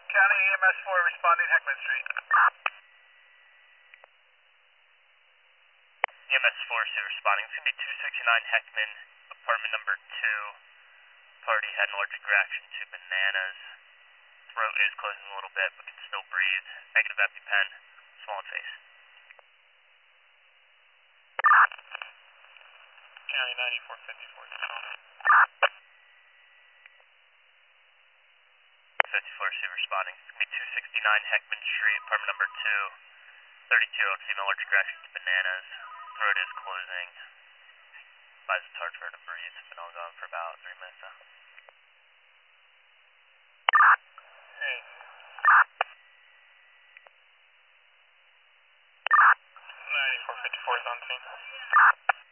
County EMS 4 responding Heckman Street. EMS 4 is responding. It's going to be 269 Heckman, apartment number 2. Party had an allergic reaction to bananas. Throat is closing a little bit, but can still breathe. Negative EpiPen, swollen face. County 9454 responding. 54 is responding. It's going to be 269 Heckman Street, apartment number 2. 32-year-old female allergic reaction to bananas. Throat is closing. Advise it's hard for her to breathe. It's been ongoing for about 3 minutes now. Hey. 9454 is on scene.